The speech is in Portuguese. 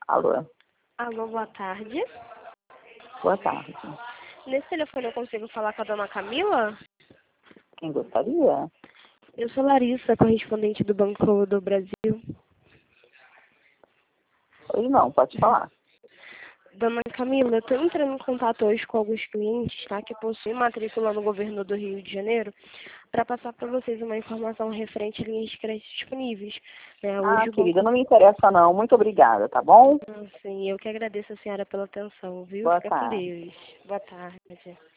Alô, Alô, boa tarde. boa tarde. Nesse telefone eu consigo falar com a dona Camila? Quem gostaria? Eu sou Larissa, correspondente do Banco do Brasil. Hoje não, pode falar. Dona Camila, eu estou entrando em contato hoje com alguns clientes, tá, que possuem matrícula no governo do Rio de Janeiro, para passar para vocês uma informação referente a linhas de crédito disponíveis. Hoje o Querida, banco... não me interessa não. Muito obrigada, tá bom? Sim, eu que agradeço a senhora pela atenção, viu? Boa Fica com tarde. Deus. Boa tarde.